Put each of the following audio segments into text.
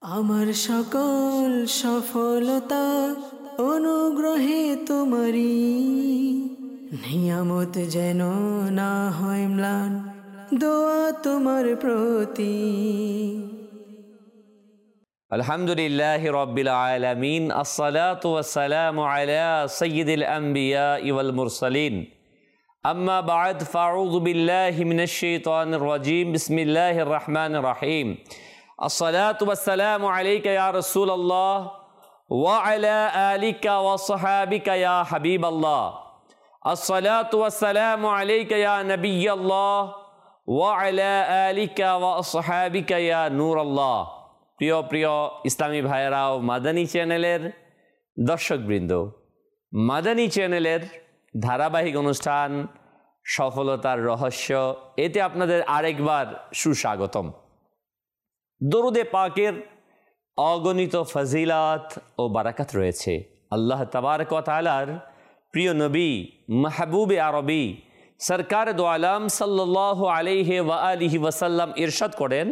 আমার সকল সফলতা অনুগ্রহে তোমারি, নিয়ামত যেন না হয় ম্লান, দোয়া তোমার প্রতি। আলহামদুলিল্লাহি রাব্বিল আলামিন, আসসালাতু ওয়াসসালামু আলা সাইয়্যিদিল আমবিয়া ওয়াল মুরসালিন, আম্মা বা'দ, ফাআউযু বিল্লাহি মিনাশ শাইতানির রাজীম, বিসমিল্লাহির রহমানির রহিম। আসসালাতু ওয়াসসালামু আলাইকা ইয়া রাসূলুল্লাহ ওয়া আলা আলিকা ওয়া সাহাবিকা ইয়া হাবিবাল্লাহ। আসসালাতু ওয়াসসালামু আলাইকা ইয়া নবিয়াল্লাহ ওয়া আলা আলিকা ওয়া সাহাবিকা ইয়া নূরাল্লাহ। প্রিয় প্রিয় ইসলামী ভাইয়েরা ও মাদানী চ্যানেলের দর্শকবৃন্দ, মাদানী চ্যানেলের ধারাবাহিক অনুষ্ঠান সফলতার রহস্য, এতে আপনাদের আরেকবার সুস্বাগতম। দরুদে পাকের অগণিত ফজিলাত ও বারাকাত রয়েছে। আল্লাহ তাবারক ওয়া তাআলার প্রিয় নবী মাহবুবে আরবি সরকার দো আলম সাল্লাল্লাহু আলাইহি ওয়া আলিহি ওয়াসাল্লাম ইরশাদ করেন,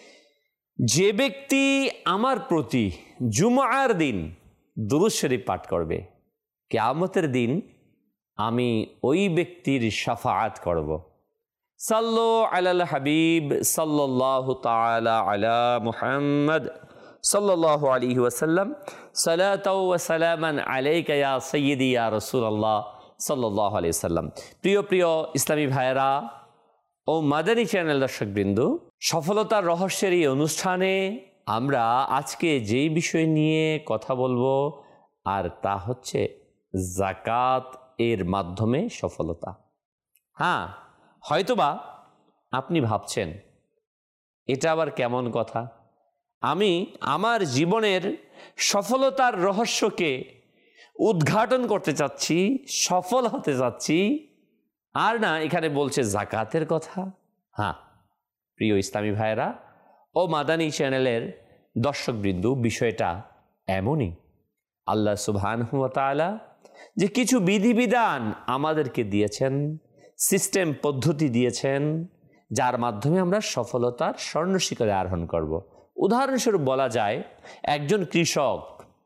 যে ব্যক্তি আমার প্রতি জুমআর দিন দুরূদ শরীফ পাঠ করবে, কিয়ামতের দিন আমি ওই ব্যক্তির শাফাআত করব। সাল্লু আলাল হাবিব সাল্লাল্লাহু তাআলা আলা মুহাম্মদ সাল্লাল্লাহু আলাইহি ওয়াসাল্লাম, সালাতাও ওয়া সালামান আলাইকা ইয়া সাইয়্যিদি ইয়া রাসূলুল্লাহ সাল্লাল্লাহু আলাইহি ওয়াসাল্লাম। প্রিয় প্রিয় ইসলামী ভাইয়েরা ও মাদানী চ্যানেল দর্শকবৃন্দ, সফলতার রহস্যের এই অনুষ্ঠানে আমরা আজকে যেই বিষয় নিয়ে কথা বলবো, আর তা হচ্ছে যাকাত এর মাধ্যমে সফলতা। হ্যাঁ, হয়তোবা আপনি ভাবছেন এটা আবার কেমন কথা, আমি আমার জীবনের সফলতার রহস্যকে উদ্ঘাটন করতে চাচ্ছি, সফল হতে চাচ্ছি, আর না এখানে বলছে যাকাতের কথা। হ্যাঁ প্রিয় ইসলামী ভাইয়েরা ও মাদানী চ্যানেলের দর্শকবৃন্দ, বিষয়টা এমনই। আল্লাহ সুবহানাহু ওয়া তাআলা যে কিছু বিধিবিধান আমাদেরকে দিয়েছেন, সিস্টেম পদ্ধতি দিয়েছেন, যার মাধ্যমে আমরা সফলতার স্বর্ণশিখরে আরোহণ করব। উদাহরণস্বরূপ বলা যায়, একজন কৃষক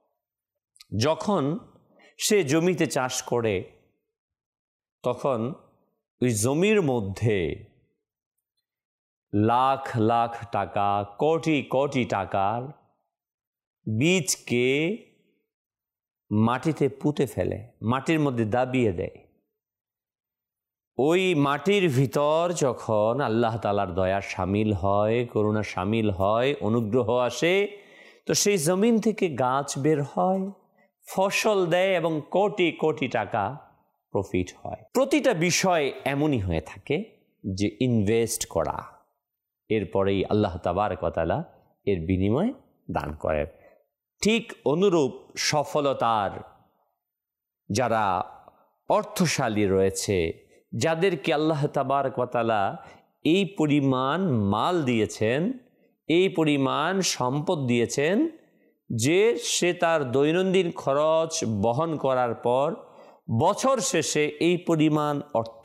যখন সে জমিতে চাষ করে, তখন ওই জমির মধ্যে লাখ লাখ টাকা, কোটি কোটি টাকার বীজকে মাটিতে পুঁতে ফেলে, মাটির মধ্যে দাবিয়ে দেয়। ওই মাটির ভিতর যখন আল্লাহ তাআলার দয়া শামিল হয়, করুণা শামিল হয়, অনুগ্রহ আসে, তো সেই জমিন থেকে গাছ বের হয়, ফসল দেয় এবং কোটি কোটি টাকা প্রফিট হয়। প্রতিটা বিষয় এমনই হয়ে থাকে যে ইনভেস্ট করা, এরপরেই আল্লাহ তাবারক ওয়া তাআলা এর বিনিময় দান করেন। ঠিক অনুরূপ সফলতার যারা অর্থশালী রয়েছে, যাদেরকে আল্লাহ তাবারক ওয়া তাআলা এই পরিমাণ মাল দিয়েছেন, এই পরিমাণ সম্পদ দিয়েছেন যে সে তার দৈনন্দিন খরচ বহন করার পর বছর শেষে এই পরিমাণ অর্থ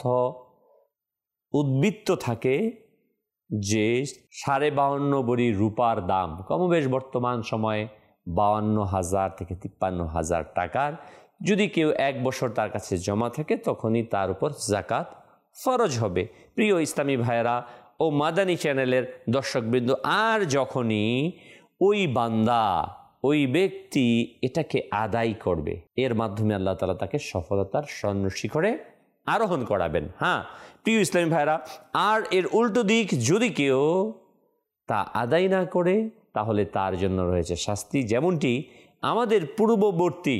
উদ্বৃত্ত থাকে যে 52.5 ভরি রূপার দাম, কমবেশ বর্তমান সময়ে 52,000 থেকে 53,000 টাকার যদি কেউ এক বছর তার কাছে জমা থাকে, তখনই তার উপর যাকাত ফরজ হবে। প্রিয় ইসলামী ভাইয়েরা ও মাদানী চ্যানেলের দর্শকবৃন্দ, আর যখনই ওই বান্দা, ওই ব্যক্তি এটাকে আদায় করবে, এর মাধ্যমে আল্লাহ তাআলা তাকে সফলতার স্বর্ণশিখরে আরোহণ করাবেন। হ্যাঁ প্রিয় ইসলামী ভাইয়েরা, আর এর উল্টো দিক যদি কেউ তা আদায় না করে, তাহলে তার জন্য রয়েছে শাস্তি, যেমনটি আমাদের পূর্ববর্তী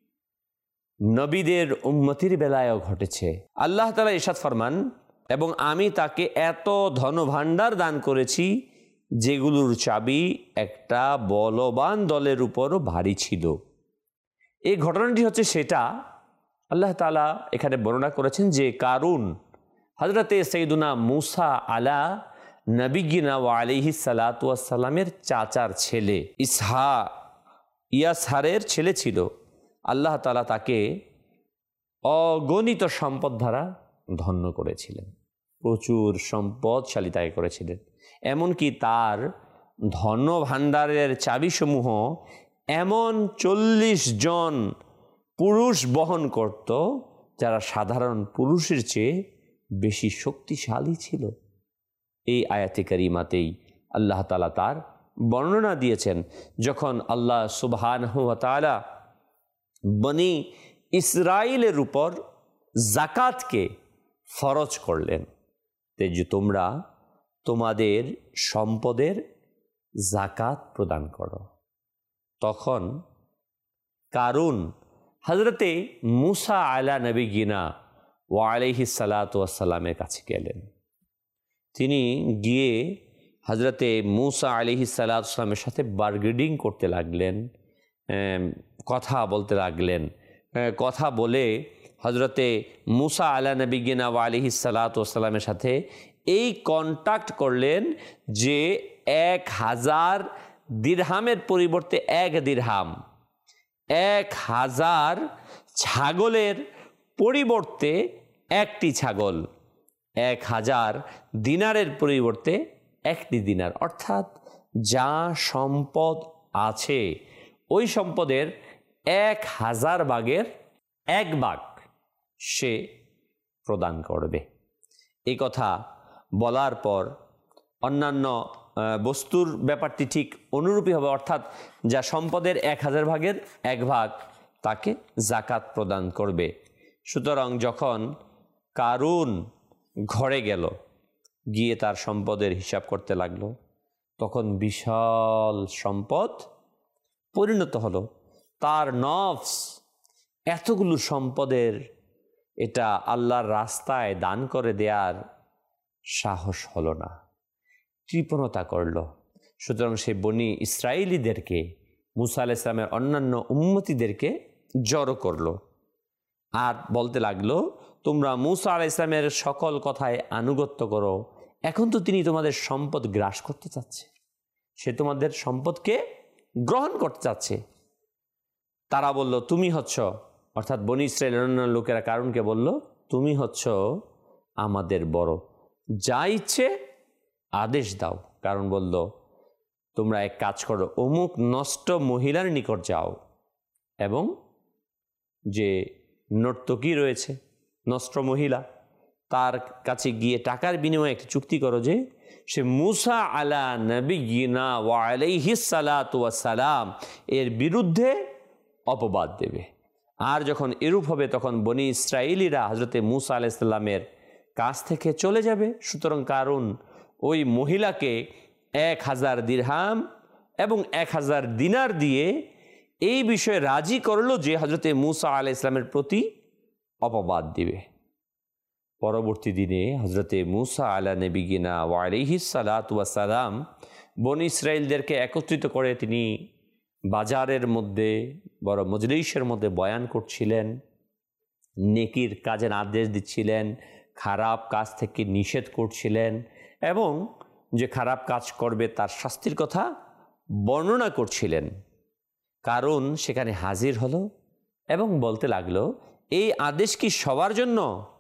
নবীদের উম্মতির বেলায়ও ঘটেছে। আল্লাহ তাআলা ইরশাদ ফরমান, এবং আমি তাকে এত ধনভাণ্ডার দান করেছি যেগুলোর চাবি একটা বলবান দলের উপরও ভারী ছিল। এই ঘটনাটি হচ্ছে সেটা আল্লাহ তাআলা এখানে বর্ণনা করেছেন যে কারুন হযরতে সাইয়্যিদুনা মূসা আলা নবিয়্যিনা ওয়া আলাইহিস সালাতু ওয়াস সালামের চাচার ছেলে ইয়াসহারের ছেলে ছিল। আল্লাহ তাআলা তাকে অগণিত সম্পদ দ্বারা ধন্য করেছিলেন, প্রচুর সম্পদশালী তাকে করেছিলেন। এমনকি তার ধন ভাণ্ডারের চাবিসমূহ এমন 40 জন পুরুষ বহন করত যারা সাধারণ পুরুষের চেয়ে বেশি শক্তিশালী ছিল। এই আয়াতে কারিমাতেই আল্লাহ তাআলা তার বর্ণনা দিয়েছেন যখন আল্লাহ সুবহানাহু ওয়া তাআলা বনি ইসরাইলের উপর যাকাতকে ফরজ করলেন যে তোমরা তোমাদের সম্পদের যাকাত প্রদান করো। তখন কারুন হযরতে মূসা আলা নবিয়িনা ওয়া আলাইহিস সালাতু ওয়াস সালামের কাছে গেলেন। তিনি গিয়ে হযরতে মূসা আলাইহিস সালাতু ওয়াস সালামের সাথে বার্গেনিং করতে লাগলেন, কথা বলতে লাগলেন। কথা বলে হযরতে মূসা আলা নবিয়িনা ওয়া আলাইহিস সালাতু ওয়াস সালামের সাথে এই কন্ট্যাক্ট করলেন যে 1000 দিরহামের পরিবর্তে 1 দিরহাম, 1000 ছাগলের পরিবর্তে 1টি ছাগল, 1000 দিনারের পরিবর্তে 1টি দিনার, অর্থাৎ যা সম্পদ আছে ওই সম্পদের 1000 ভাগের 1 ভাগ সে প্রদান করবে। এই কথা বলার পর অন্যান্য বস্তুর ব্যাপারটি ঠিক অনুরূপই হবে, অর্থাৎ যা সম্পদের 1000 ভাগের 1 ভাগ তাকে যাকাত প্রদান করবে। সুতরাং যখন কারুন ঘরে গেল, গিয়ে তার সম্পদের হিসাব করতে লাগলো, তখন বিশাল সম্পদ পরিণত হলো। তার নফস এতগুলো সম্পদের এটা আল্লাহর রাস্তায় দান করে দেওয়ার সাহস হলো না, কৃপণতা করল। সুতরাং সে বনি ইসরায়েলিদেরকে, মূসা আলাইহিস সালামের অন্যান্য উম্মতিদেরকে জড়ো করলো আর বলতে লাগলো, তোমরা মূসা আলাইহিস সালামের সকল কথায় আনুগত্য করো। এখন তো তিনি তোমাদের সম্পদ গ্রাস করতে চাচ্ছে, সে তোমাদের সম্পদকে গ্রহণ করতে চাচ্ছে। তারা বলল, তুমি হচ্ছ, অর্থাৎ বনি ইসরায়েলের অন্যান্য লোকেরা কারুনকে বলল, তুমি হচ্ছ আমাদের বড়, যা ইচ্ছে আদেশ দাও। কারণ বলল, তোমরা এক কাজ করো, অমুক নষ্ট মহিলার নিকট যাও এবং যে নর্তকী রয়েছে নষ্ট মহিলা, তার কাছে গিয়ে টাকার বিনিময়ে একটি চুক্তি করো যে সে মূসা আলা নবিয়িনা ওয়া আলাইহিস সালাতু ওয়াস সালাম এর বিরুদ্ধে অপবাদ দেবে। আর যখন এরূপ হবে তখন বনি ইসরায়েলিরা হযরতে মূসা আলাইহিস সালামের কাছ থেকে চলে যাবে। সুতরাং কারণ ওই মহিলাকে 1000 দিরহাম এবং 1000 দিনার দিয়ে এই বিষয়ে রাজি করলো যে হযরতে মূসা আলাইহিস সালামের প্রতি অপবাদ দিবে। পরবর্তী দিনে হযরতে মূসা আলা নবিয়িনা ওয়া আলাইহিস সালাতু ওয়াস সালাম বনি ইসরায়েলদেরকে একত্রিত করে তিনি বাজারের মধ্যে, বড় মজলিসের মধ্যে বয়ান করছিলেন, নেকির কাজের আদেশ দিচ্ছিলেন, খারাপ কাজ থেকে নিষেধ করছিলেন এবং যে খারাপ কাজ করবে তার শাস্তির কথা বর্ণনা করছিলেন। কারণ সেখানে হাজির হলো এবং বলতে লাগলো, এই আদেশ কি সবার জন্য,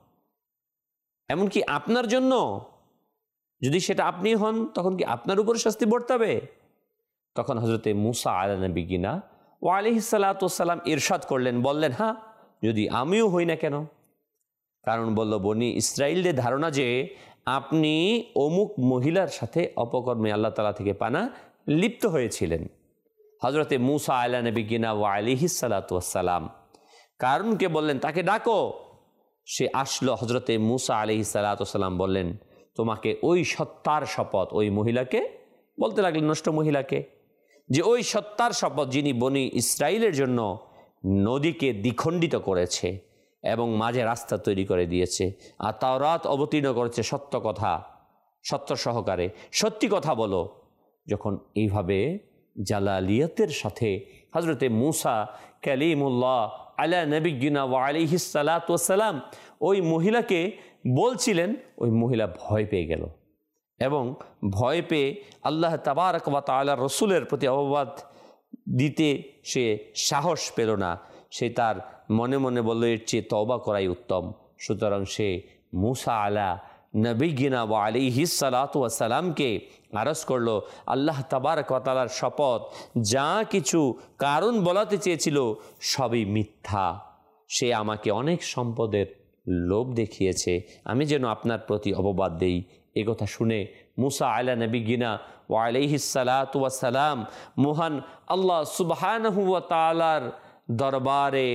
এমনকি আপনার জন্য? যদি সেটা আপনি হন তখন কি আপনার উপর শাস্তি বর্তাবে? তখন হযরতে মূসা আলা নবিয়িনা ওয়া আলাইহিস সালাতু ওয়াস সালাম ইরশাদ করলেন, বললেন, হ্যাঁ, যদি আমিও হই না কেন? কারণ বলল, বনি ইসরায়েলদের ধারণা যে আপনি অমুক মহিলার সাথে অপকর্মে আল্লাহ তাআলা থেকে পানা লিপ্ত হয়েছিলেন। হযরতে মূসা আলা নবিয়িনা ওয়া আলাইহিস সালাতু ওয়াস সালাম কারুনকে বললেন, তাকে ডাকো। সে আসলো। হযরতে মূসা আলাইহিস সালাতু ওয়াস সালাম বললেন, তোমাকে ওই সত্তার শপথ, ওই মহিলাকে বলতে লাগলেন, নষ্ট মহিলাকে, যে ওই সত্তার শপথ যিনি বনি ইসরায়েলের জন্য নদীকে দ্বিখণ্ডিত করেছে এবং মাঝে রাস্তা তৈরি করে দিয়েছে, আর তাওরাত অবতীর্ণ করেছে সত্য কথা, সত্য সহকারে, সত্যি কথা বলো। যখন এইভাবে জালালিয়াতের সাথে হযরতে মূসা কালিমুল্লাহ আলা নবিয়িনা ওয়া আলাইহিস সালাতু ওয়াস সালাম ওই মহিলাকে বলছিলেন, ওই মহিলা ভয় পেয়ে গেল এবং ভয় পেয়ে আল্লাহ তাবারক ওয়া তাআলা রসুলের প্রতি অপবাদ দিতে সে সাহস পেল না। সে তার মনে মনে বলল, এর চেয়ে তওবা করাই উত্তম। সুতরাং সে মূসা আলা নবিয়িনা ওয়া আলাইহিস সালাতু ওয়াস সালামকে আরজ করলো, আল্লাহ তাবারক ওয়া তাআলার শপথ, যা কিছু কারণ বলাতে চেয়েছিল সবই মিথ্যা। সে আমাকে অনেক সম্পদের লোভ দেখিয়েছে, আমি যেন আপনার প্রতি অপবাদ দেই। এ কথা শুনে মুসা আলা নবিয়িনা ওয়া আলাইহিস সালাতু ওয়াস সালাম মহান আল্লাহ সুবহানাহু ওয়া তাআলার দরবারে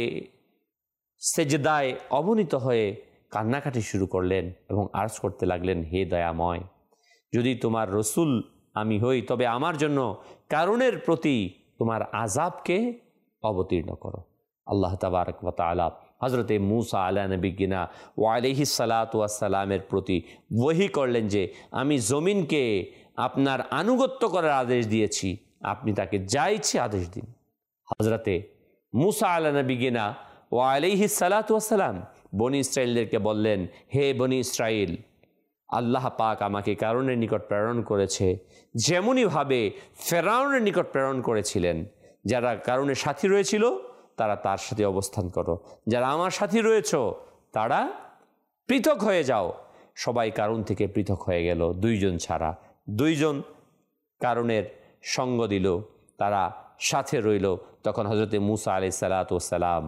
সেজদায় অবনীত হয়ে কান্নাকাটি শুরু করলেন এবং আরজ করতে লাগলেন, হে দয়াময়, যদি তোমার রসুল আমি হই তবে আমার জন্য কারণের প্রতি তোমার আযাবকে অবতীর্ণ করো। আল্লাহ তাবারক ওয়া তাআলা হযরতে মূসা আলা নবিয়িনা ওয়া আলাইহিস সালাতু ওয়াস সালামের প্রতি ওহী করলেন যে আমি জমিনকে আপনার আনুগত্য করার আদেশ দিয়েছি, আপনি তাকে যা ইচ্ছে আদেশ দিন। হযরতে মূসা আলা নবিয়িনা ওয়া আলাইহিস সালাতু ওয়াস সালাম বনি ইসরাইলদেরকে বললেন, হে বনি ইসরাইল, আল্লাহ পাক আমাকে কারণের নিকট প্রেরণ করেছে, যেমনইভাবে ফেরাউনের নিকট প্রেরণ করেছিলেন। যারা কারণের সাথী রয়েছিল তারা তার সাথে অবস্থান করো, যারা আমার সাথী রয়েছ তারা পৃথক হয়ে যাও। সবাই কারণ থেকে পৃথক হয়ে গেল, দুইজন ছাড়া। দুইজন কারণের সঙ্গ দিল, তারা সাথে রইল। তখন হযরতে মূসা আলাইহিস সালাতু ওয়াস সালাম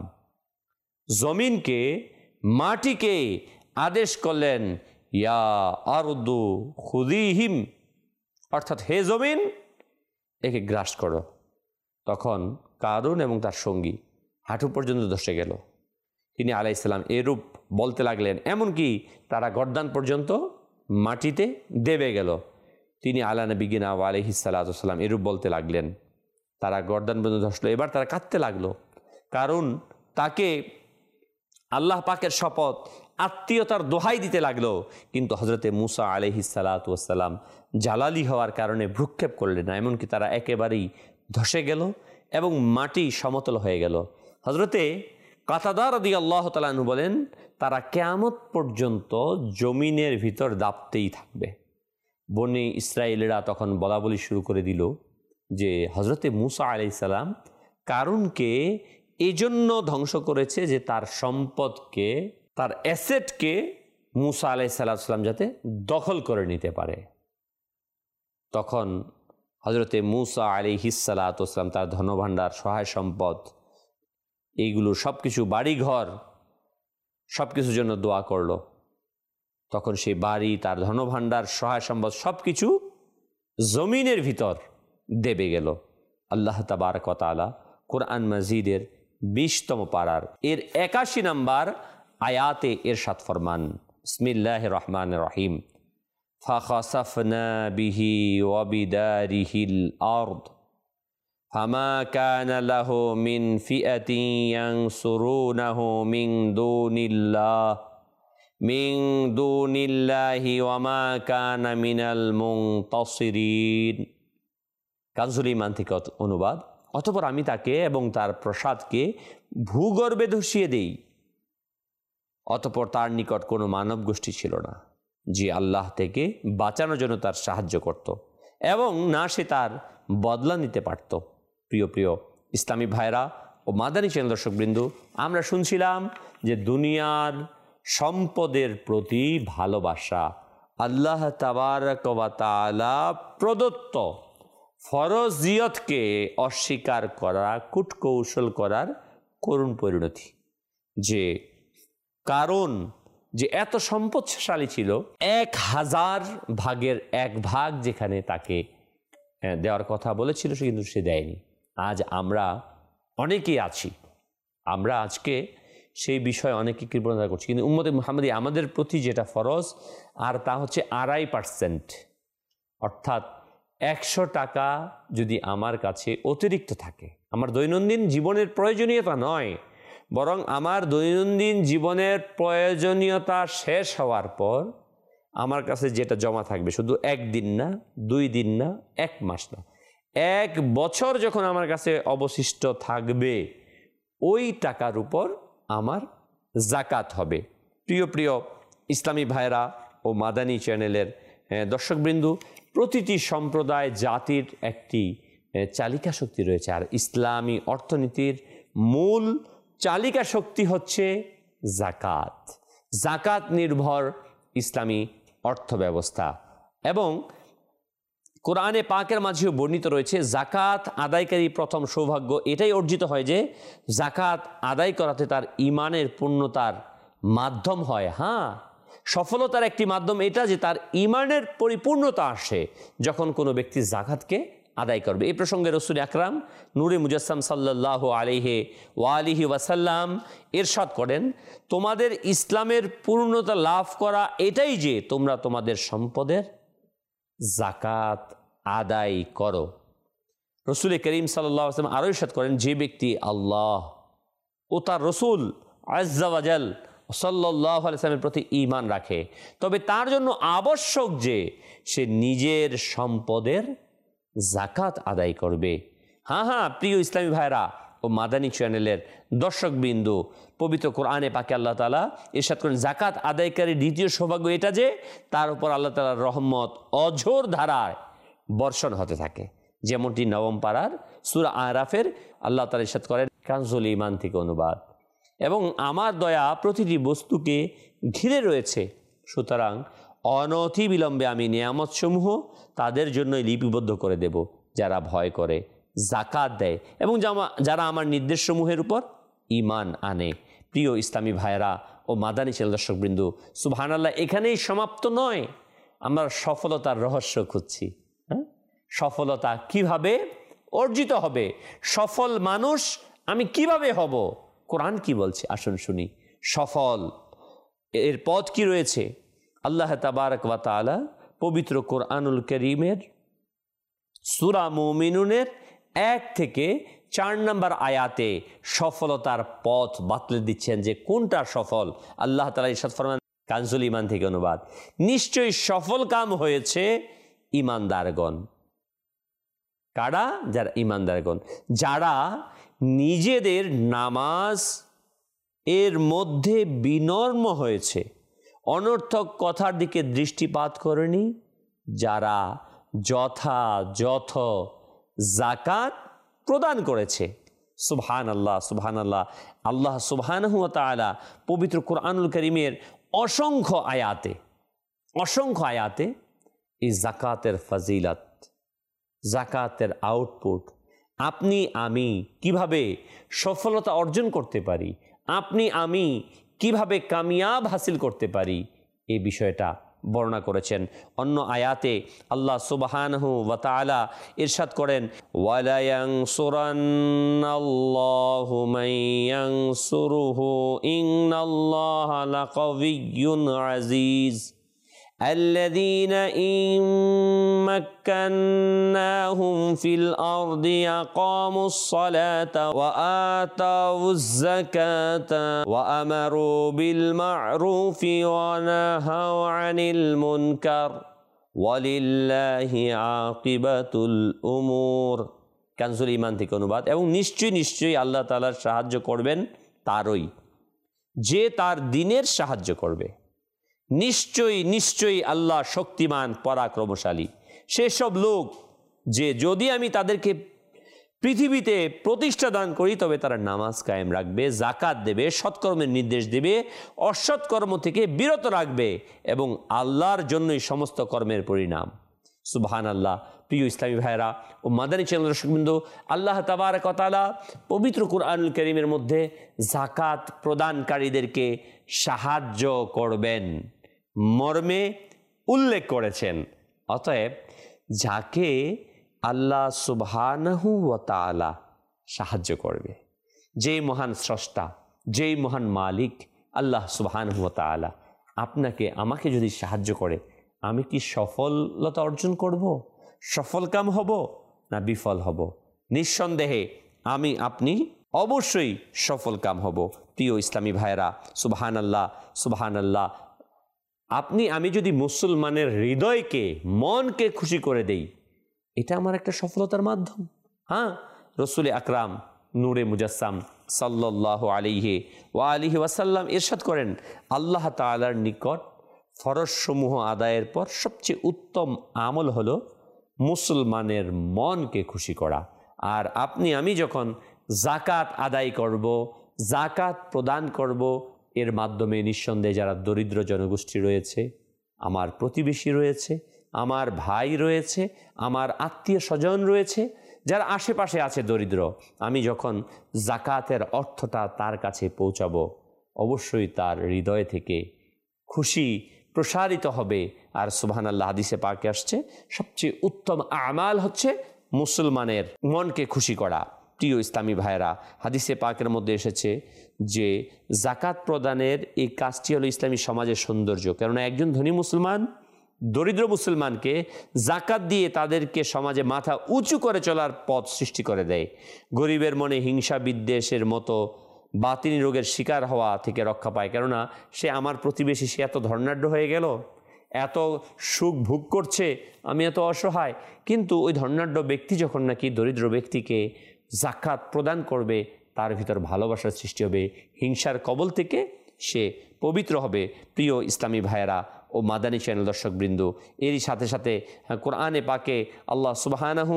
জমিনকে, মাটিকে আদেশ করলেন, ইয়া আরদু খুযিহিম, অর্থাৎ হে জমিন একে গ্রাস করো। তখন কারুন এবং তার সঙ্গী হাঁটু পর্যন্ত ধসে গেল। তিনি আলাইহিস সালাম এরূপ বলতে লাগলেন, এমনকি তারা গর্দান পর্যন্ত মাটিতে দেবে গেল। তিনি আলা নবিয়িনা ওয়া আলাইহিস সালাতু ওয়াস সালাম এরূপ বলতে লাগলেন, তারা গর্দান পর্যন্ত ধসলো। এবার তারা কাঁদতে লাগলো, কারণ তাকে আল্লাহ পাকের শপথ আত্মীয়তার দোহাই দিতে লাগলো। কিন্তু হযরতে মূসা আলাইহিস সালাতু ওয়াস সালাম জালালি হওয়ার কারণে ভ্রুক্ষেপ করলেন না, এমনকি তারা একেবারেই ধসে গেল এবং মাটি সমতল হয়ে গেল। হযরতে কাতাদা রাদিয়াল্লাহু তাআলা আনহু বলেন, তারা কিয়ামত পর্যন্ত জমিনের ভিতর দাপতেই থাকবে। বনি ইসরাইলেরা তখন বলাবলি শুরু করে দিল যে হযরতে মূসা আলাইহিস সালাম কারুনকে এই জন্য ধ্বংস করেছে যে তার সম্পদকে, তার অ্যাসেটকে মূসা আলাইহিস সালাম যাতে দখল করে নিতে পারে। তখন হযরতে মূসা আলাইহিস সালাতু ওয়াস সালাম তার ধনভাণ্ডার, সহায় সম্পদ, এইগুলো সব কিছু, বাড়িঘর, সব কিছুর জন্য দোয়া করলো। তখন সেই বাড়ি, তার ধনভাণ্ডার, সহায় সম্পদ সব কিছু জমিনের ভিতর দেবে গেল। আল্লাহ তাবারক ওয়া তাআলা কোরআন মাজিদের 20তম পারার এর 81 নম্বর আয়াতে ইরশাদ ফরমান, বিসমিল্লাহির রহমানির রহিম, ফাখাসাফনা বিহি ওয়া বিদারিহিল আরদ ফামা কানা লাহু মিন ফিআতিন ইয়ানসুরুনাহু মিন দুনিল্লাহি ওয়া মা কানা মিনাল মুনতাসিরিন। কানজুল ঈমান থেকে অনুবাদ, অতঃপর আমি তাকে এবং তার প্রসাদকে ভূগর্ভে ধসিয়ে দেই। অতঃপর তার নিকট কোনো মানব গোষ্ঠী ছিল না যে আল্লাহ থেকে বাঁচানোর জন্য তার সাহায্য করত, এবং না সে তার বদলা নিতে পারত। প্রিয় প্রিয় ইসলামী ভাইরা ও মাদানী চ্যানেল দর্শকবৃন্দ, আমরা শুনছিলাম যে দুনিয়ার সম্পদের প্রতি ভালোবাসা আল্লাহ তাবারক ওয়া তাআলা প্রদত্ত ফরজিয়তকে অস্বীকার করা, কূটকৌশল করার করুণ পরিণতি। যে কারণ যে এত সম্পদশালী ছিল, 1000 ভাগের 1 ভাগ যেখানে তাকে দেওয়ার কথা বলেছিল সে কিন্তু সে দেয়নি। আজ আমরা অনেকেই আছি, আমরা আজকে সেই বিষয়ে অনেকে কৃপণতা করছি, কিন্তু উম্মতে মুহাম্মদী আমাদের প্রতি যেটা ফরজ, আর তা হচ্ছে 2.5%, অর্থাৎ 100 টাকা যদি আমার কাছে অতিরিক্ত থাকে, আমার দৈনন্দিন জীবনের প্রয়োজনীয়তা নয়, বরং আমার দৈনন্দিন জীবনের প্রয়োজনীয়তা শেষ হওয়ার পর আমার কাছে যেটা জমা থাকবে, শুধু 1 দিন না, 2 দিন না, 1 মাস না, 1 বছর যখন আমার কাছে অবশিষ্ট থাকবে, ওই টাকার উপর আমার জাকাত হবে। প্রিয় প্রিয় ইসলামী ভাইরা ও মাদানী চ্যানেলের দর্শকবৃন্দ, প্রতিটি সম্প্রদায় জাতির একটি চালিকা শক্তি রয়েছে, আর ইসলামী অর্থনীতির মূল চালিকা শক্তি হচ্ছে জাকাত। জাকাত নির্ভর ইসলামী অর্থ ব্যবস্থা, এবং কোরআনে পাকের মাঝেও বর্ণিত রয়েছে জাকাত আদায়কারী প্রথম সৌভাগ্য এটাই অর্জিত হয় যে জাকাত আদায় করাতে তার ইমানের পূর্ণতার মাধ্যম হয়। হ্যাঁ, সফলতার একটি মাধ্যম এটা যে তার ইমানের পরিপূর্ণতা আসে যখন কোনো ব্যক্তি জাকাতকে আদায় করবে। এই প্রসঙ্গে রাসূল আকরাম নূরে মুজাসসাম সাল্লাল্লাহু আলাইহি ওয়া আলিহি ওয়াসাল্লাম ইরশাদ করেন, তোমাদের ইসলামের পূর্ণতা লাভ করা এটাই যে তোমরা তোমাদের সম্পদের জাকাত আদায় করো। রাসূল করিম সাল্লাল্লাহু আলাইহি ওয়াসাল্লাম আরও ইরশাদ করেন, যে ব্যক্তি আল্লাহ ও তার রাসূল আযজা ওয়া জাল সাল্লাল্লাহু আলাইহি ওয়াসাল্লামের প্রতি ঈমান রাখে তবে তার জন্য আবশ্যক যে সে নিজের সম্পদের জাকাত আদায় করবে। হ্যাঁ, প্রিয় ইসলামী ভাইরা ও মাদানী চ্যানেলের দর্শকবৃন্দ, পবিত্র কোরআনে পাকে আল্লাহ তাআলা ইরশাদ করেন জাকাত আদায়কারী দ্বিতীয় সৌভাগ্য এটা যে তার উপর আল্লাহ তাআলার রহমত অঝোর ধারায় বর্ষণ হতে থাকে। যেমনটি নবম পারার সূরা আরাফের আল্লাহ তাআলা ইরশাদ করেন কানজুল ঈমান থেকে অনুবাদ, এবং আমার দয়া প্রতিটি বস্তুকে ঘিরে রয়েছে, সুতরাং অনতি বিলম্বে আমি নিয়ামতসমূহ তাদের জন্যই লিপিবদ্ধ করে দেব যারা ভয় করে, জাকাত দেয় এবং যারা আমার নির্দেশসমূহের উপর ঈমান আনে। প্রিয় ইসলামী ভাইয়েরা ও মাদানী চ্যানেল দর্শকবৃন্দ, সুবহানাল্লাহ, এখানেই সমাপ্ত নয়, আমরা সফলতার রহস্য খুঁজছি। সফলতা কিভাবে অর্জিত হবে, সফল মানুষ আমি কিভাবে হব, কোরআন কি বলছে আসুন শুনি। সফল এর পথ কি রয়েছে? আল্লাহ তাবারক ওয়া তাআলা পবিত্র কোরআনুল কারীমের সূরা মুমিনুনের 1 থেকে 4 নম্বর আয়াতে সফলতার পথ বাতলে দিচ্ছেন যে কোনটা সফল। আল্লাহ তাআলা ইরশাদ ফরমান কানজুল ঈমান থেকে অনুবাদ, নিশ্চয়ই সফল কাম হয়েছে ঈমানদারগণ। কারা? যারা ঈমানদারগণ, যারা নিজেদের নামাজ এর মধ্যে বিনম্র হয়েছে, অনর্থক কথার দিকে দৃষ্টিপাত করেনি, যারা যথাযথ জাকাত প্রদান করেছে। সুবহানাল্লাহ, সুবহানাল্লাহ। আল্লাহ সুবহানাহু ওয়া তাআলা পবিত্র কোরআনুল কারীমের অসংখ্য আয়াতে এই জাকাতের ফজিলত, জাকাতের আউটপুট, আপনি আমি কিভাবে সফলতা অর্জন করতে পারি, আপনি আমি কিভাবে কামিয়াব হাসিল করতে পারি, এই বিষয়টা বর্ণনা করেছেন। অন্য আয়াতে আল্লাহ সুবহানাহু ওয়া তাআলা ইরশাদ করেন, ওয়ালা ইয়ানসুরান্নাল্লাহু মান ইয়ানসুরুহু ইন্নাল্লাহা লাকাবিয়্যুন আজিজ الذين إن مكناهم في الأرض أقاموا الصلاة وآتوا الزكاة وأمروا بالمعروف ونهوا عن المنكر ولله عاقبة الأمور। কানজুল ঈমান থেকে অনুবাদ। এবং নিশ্চয়ই আল্লাহ তাআলা সাহায্য করবেন তারই যে তার দ্বীনের সাহায্য করবে। নিশ্চয়ই আল্লাহ শক্তিমান পরাক্রমশালী। সেসব লোক যে যদি আমি তাদেরকে পৃথিবীতে প্রতিষ্ঠা দান করি তবে তারা নামাজ কায়েম রাখবে, জাকাত দেবে, সৎকর্মের নির্দেশ দেবে, অসৎকর্ম থেকে বিরত রাখবে এবং আল্লাহর জন্যই সমস্ত কর্মের পরিণাম। সুবহানাল্লাহ। প্রিয় ইসলামী ভাইরা ও মাদানী চ্যানেল দর্শকবৃন্দ, আল্লাহ তাবারক ওয়া তাআলা পবিত্র কুরআনুল কারীমের মধ্যে জাকাত প্রদানকারীদেরকে সাহায্য করবেন মর্মে উল্লেখ করেছেন। অতএব যাকে আল্লাহ সুবহানাহু ওয়া তাআলা সাহায্য করবে, যেই মহান স্রষ্টা, যেই মহান মালিক আল্লাহ সুবহানাহু ওয়া তাআলা আপনাকে আমাকে যদি সাহায্য করে, আমি কি সফলতা অর্জন করব, সফলকাম হব না বিফল হব? নিঃসন্দেহে আমি আপনি অবশ্যই সফলকাম হব। প্রিয় ইসলামী ভাইরা, সুবহানাল্লাহ, সুবহানাল্লাহ। আপনি আমি যদি মুসলমানের হৃদয়কে, মনকে খুশি করে দেই, এটা আমার একটা সফলতার মাধ্যম। হ্যাঁ, রাসূল আকরাম নূরে মুজাসসাম সাল্লাল্লাহু আলাইহি ওয়া আলিহি ওয়াসাল্লাম ইরশাদ করেন, আল্লাহ তাআলার নিকট ফরজসমূহ আদায়ের পর সবচেয়ে উত্তম আমল হলো মুসলমানের মনকে খুশি করা। আর আপনি আমি যখন জাকাত আদায় করব, জাকাত প্রদান করব, এর মাধ্যমে নিঃসন্দেহে যারা দরিদ্র জনগোষ্ঠী রয়েছে, আমার প্রতিবেশী রয়েছে, আমার ভাই রয়েছে, আমার আত্মীয় স্বজন রয়েছে, যারা আশেপাশে আছে দরিদ্র, আমি যখন জাকাতের অর্থটা তার কাছে পৌঁছাবো, অবশ্যই তার হৃদয় থেকে খুশি প্রসারিত হবে। আর সুবহানাল্লাহ, হাদিসে পাকে আসছে সবচেয়ে উত্তম আমাল হচ্ছে মুসলমানের মনকে খুশি করা। প্রিয় ইসলামী ভাইয়েরা, হাদিসে পাকের মধ্যে এসেছে যে জাকাত প্রদানের এই কাজটি হলো ইসলামী সমাজের সৌন্দর্য। কেননা একজন ধনী মুসলমান দরিদ্র মুসলমানকে জাকাত দিয়ে তাদেরকে সমাজে মাথা উঁচু করে চলার পথ সৃষ্টি করে দেয়। গরিবের মনে হিংসা বিদ্বেষের মতো বাতিনি রোগের শিকার হওয়া থেকে রক্ষা পায়। কেননা সে আমার প্রতিবেশী, সে এত ধর্নাঢ্য হয়ে গেল, এত সুখ ভোগ করছে, আমি এত অসহায়। কিন্তু ওই ধর্নাঢ্য ব্যক্তি যখন নাকি দরিদ্র ব্যক্তিকে জাকাত প্রদান করবে, তার ভিতর ভালোবাসার সৃষ্টি হবে, হিংসার কবল থেকে সে পবিত্র হবে। প্রিয় ইসলামী ভাইয়েরা ও মাদানী চ্যানেল দর্শকবৃন্দ, এরই সাথে সাথে কোরআনে পাকে আল্লাহ সুবহানাহু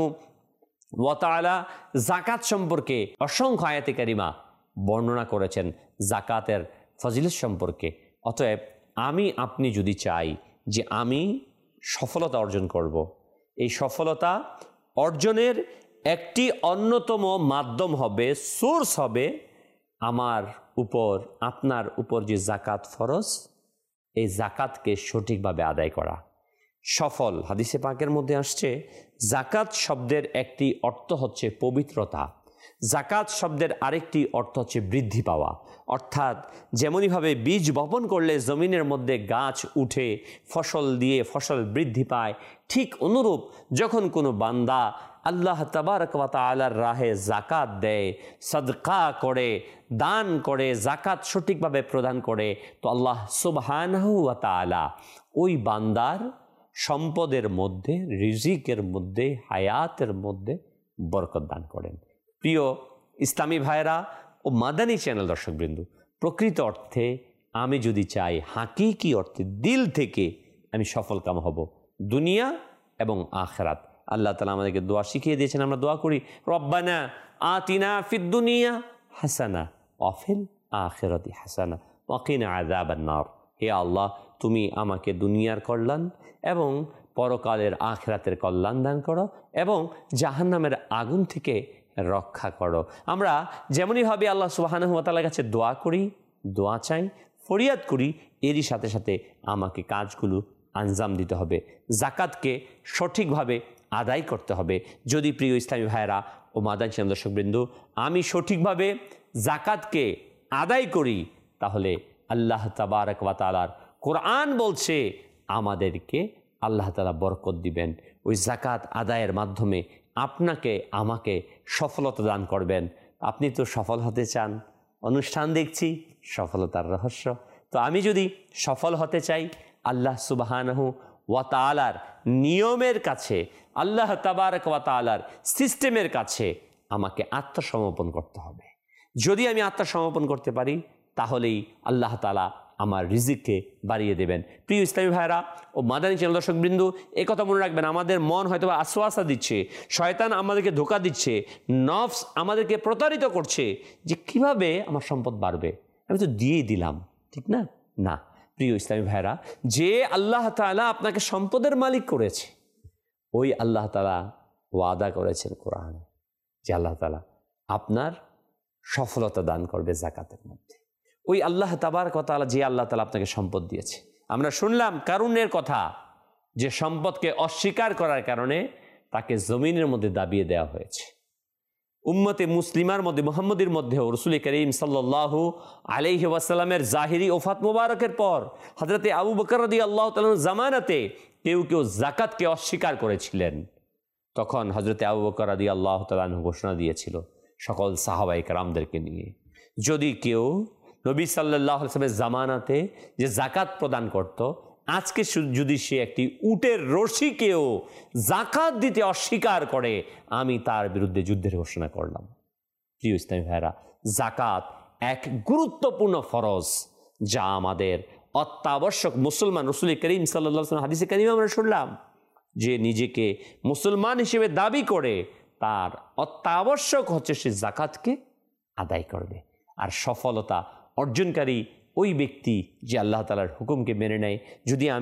ওয়া তাআলা জাকাত সম্পর্কে অসংখ্য আয়াতে কারিমা বর্ণনা করেছেন, জাকাতের ফজিলত সম্পর্কে। অতএব আমি আপনি যদি চাই যে আমি সফলতা অর্জন করব, এই সফলতা অর্জনের একটি অন্যতম মাধ্যম হবে, সোর্স হবে আমার উপর, আপনার উপর যে জাকাত ফরজ, এই জাকাতকে সঠিকভাবে আদায় করা। সফল, হাদিসে পাকের মধ্যে আসছে জাকাত শব্দের একটি অর্থ হচ্ছে পবিত্রতা, জাকাত শব্দের আরেকটি অর্থ হচ্ছে বৃদ্ধি পাওয়া। অর্থাৎ যেমনইভাবে বীজ বপন করলে জমিনের মধ্যে গাছ উঠে ফসল দিয়ে ফসল বৃদ্ধি পায়, ঠিক অনুরূপ যখন কোনো বান্দা আল্লাহ তাবারক ওয়া তাআলার রাহে জাকাত দেয়, সাদকা করে, দান করে, জাকাত সঠিকভাবে প্রদান করে, তো আল্লাহ সুবহানাহু ওয়া তাআলা ওই বান্দার সম্পদের মধ্যে, রিজিকের মধ্যে, হায়াতের মধ্যে বরকত দান করেন। প্রিয় ইসলামী ভাইরা ও মাদানী চ্যানেল দর্শকবৃন্দ, প্রকৃত অর্থে আমি যদি চাই, হাকিকি অর্থে দিল থেকে আমি সফল কাম হব দুনিয়া এবং আখিরাত, আল্লাহ তাআলা আমাদেরকে দোয়া শিখিয়ে দিয়েছেন, আমরা দোয়া করি, রব্বানা আতিনা ফিদ দুনিয়া হাসানা ওয়া ফিল আখিরাতি হাসানা ওয়া কিনা আযাবান নার। হে আল্লাহ, তুমি আমাকে দুনিয়ার কল্যাণ এবং পরকালের আখিরাতের কল্যাণ দান করো এবং জাহান্নামের আগুন থেকে রক্ষা করো। আমরা যেমনইভাবে আল্লাহ সুবহানাহু ওয়া তাআলার কাছে দোয়া করি, দোয়া চাই, ফরিয়াদ করি, এরই সাথে সাথে আমাকে কাজগুলো আঞ্জাম দিতে হবে, জাকাতকে সঠিকভাবে আদায় করতে হবে। যদি প্রিয় ইসলামী ভাইয়েরা ও মাদানী চ্যানেল দর্শকবৃন্দ আমি সঠিকভাবে জাকাতকে আদায় করি, তাহলে আল্লাহ তাবারক ওয়া তাআলার কোরআন বলছে আমাদেরকে আল্লাহ তাআলা বরকত দিবেন। ওই জাকাত আদায়ের মাধ্যমে আপনাকে আমাকে সফলতা দান করবেন। আপনি তো সফল হতে চান, অনুষ্ঠান দেখছি সফলতার রহস্য। তো আমি যদি সফল হতে চাই, আল্লাহ সুবহানাহু ওয়া তাআলার নিয়মের কাছে, আল্লাহ তাবারক ওয়া তাআলার সিস্টেমের কাছে আমাকে আত্মসমর্পণ করতে হবে। যদি আমি আত্মসমর্পণ করতে পারি, তাহলেই আল্লাহ তাআলা আমার রিজিককে বাড়িয়ে দেবেন। প্রিয় ইসলামী ভাইরা ও মাদানী চ্যানেল দর্শকবৃন্দ, এই কথা মনে রাখবেন, আমাদের মন হয়তো আশ্বাসা দিচ্ছে, শয়তান আমাদেরকে ধোঁকা দিচ্ছে, নফস আমাদেরকে প্রতারিত করছে যে কিভাবে আমার সম্পদ বাড়বে, আমি তো দিয়েই দিলাম, ঠিক না? না প্রিয় ইসলামী ভাইরা, যে আল্লাহ তাআলা আপনাকে সম্পদের মালিক করেছে, ওই আল্লাহ তাআলা ওয়াদা করেছেন কোরআনে যে আল্লাহ তাআলা আপনার সফলতা দান করবে জাকাতের মধ্যে। ওই আল্লাহ তাবারক ওয়া তাআলা, যে আল্লাহ তাআলা আপনাকে সম্পদ দিয়েছে, আমরা শুনলাম কারুনের কথা, যে সম্পদকে অস্বীকার করার কারণে তাকে জমিনের মধ্যে দাবিয়ে দেওয়া হয়েছে। উম্মতে মুসলিমার মধ্যে, মুহাম্মদের মধ্যেও রাসূল করিম সাল্লাল্লাহু আলাইহি ওয়াসাল্লামের জাহিরি ওফাত মুবারকের পর হযরতে আবু বকর রাদিয়াল্লাহু তাআলার জামানাতে কেউ কেউ যাকাতকে অস্বীকার করেছিলেন। তখন হযরতে আবু বকর রাদিয়াল্লাহু তাআলা ঘোষণা দিয়েছিল সকল সাহাবায়ে কেরামদেরকে নিয়ে, যদি কেউ নবী সাল্লাল্লাহু আলাইহি ওয়াসাল্লামের জামানাতে যে যাকাত প্রদান করত, আজকে যদি সে একটি উটের রশিকেও যাকাত দিতে অস্বীকার করে, আমি তার বিরুদ্ধে যুদ্ধের ঘোষণা করলাম। প্রিয় ইসলামী ভাইরা, যাকাত এক গুরুত্বপূর্ণ ফরজ, যা আমাদের অত্যাবশ্যক। মুসলমান, রাসূল করিম সাল্লাল্লাহু আলাইহি ওয়াসাল্লাম হাদিসে কারিমে আমরা শুনলাম যে নিজেকে মুসলমান হিসেবে দাবি করে, তার অত্যাবশ্যক হচ্ছে সে যাকাতকে আদায় করবে। আর সফলতা অর্জনকারী ওই ব্যক্তি যে আল্লাহ তাআলার হুকুমকে মেনে নেয়। যদি আমি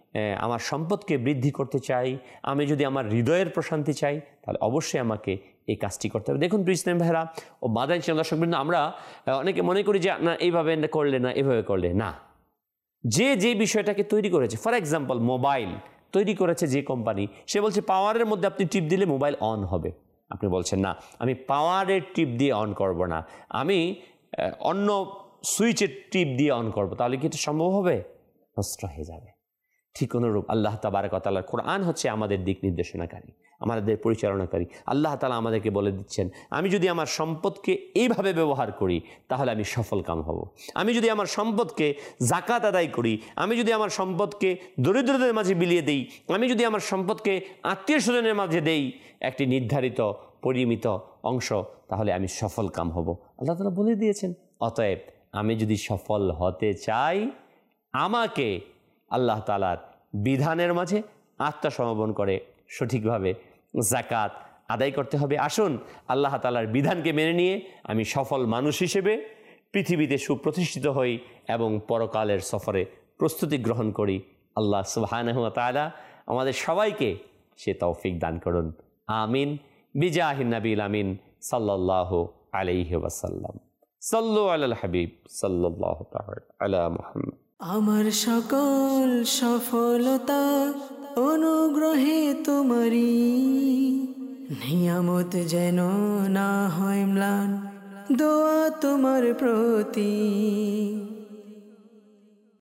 আমার সম্পদকে বৃদ্ধি করতে চাই, আমি যদি আমার হৃদয়ের প্রশান্তি চাই, তাহলে অবশ্যই আমাকে এই কাজটি করতে হবে। দেখুন প্রিয় ইসলাম ভাইরা ও মাদানী চ্যানেল দর্শকবৃন্দ, আমরা অনেকে মনে করি যে না এইভাবে করলে না, এভাবে করলে না। যে বিষয়টাকে তৈরি করেছে, ফর এক্সাম্পল মোবাইল তৈরি করেছে যে কোম্পানি, সে বলছে পাওয়ারের মধ্যে আপনি টিপ দিলে মোবাইল অন হবে। আপনি বলছেন না, আমি পাওয়ারের টিপ দিয়ে অন করব না, আমি অন্য সুইচের টিপ দিয়ে অন করব, তাহলে কি এটা সম্ভব হবে? নষ্ট হয়ে যাবে। ঠিক অনুরূপ আল্লাহ তাবারক ওয়া তাআলার কোরআন হচ্ছে আমাদের দিক নির্দেশনাকারী, আমাদের পরিচালনাকারী। আল্লাহ তাআলা আমাদেরকে বলে দিচ্ছেন, আমি যদি আমার সম্পদকে এইভাবে ব্যবহার করি তাহলে আমি সফল কাম হব। আমি যদি আমার সম্পদকে যাকাত আদায় করি, আমি যদি আমার সম্পদকে দরিদ্রদের মাঝে বিলিয়ে দেই, আমি যদি আমার সম্পদকে আত্মীয় স্বজনের মাঝে দেই একটি নির্ধারিত পরিমিত অংশ, তাহলে আমি সফল কাম হব। আল্লাহ তাআলা বলে দিয়েছেন, অতএব আমি যদি সফল হতে চাই, আমাকে আল্লাহ তাআলার বিধানের মাঝে আত্মসমর্পণ করে সঠিকভাবে যাকাত আদায় করতে হবে। আসুন আল্লাহ তাআলার বিধানকে মেনে নিয়ে আমি সফল মানুষ হিসেবে পৃথিবীতে সুপ্রতিষ্ঠিত হই এবং পরকালের সফরে প্রস্তুতি গ্রহণ করি। আল্লাহ সুবহানাহু ওয়া তাআলা আমাদের সবাইকে সে তৌফিক দান করুন। আমিন। বিজাহিন নবীল আমিন সাল্লাল্লাহু আলাইহি ওয়াসাল্লাম। সাল্লু আলাল হাবিব সাল্লাল্লাহু তাআলা আলা মুহাম্মদ। আমার সকল সফলতা অনুগ্রহে তোমারি, নিয়ামত যেন না হয় ম্লান, দোয়া তোমার প্রতি।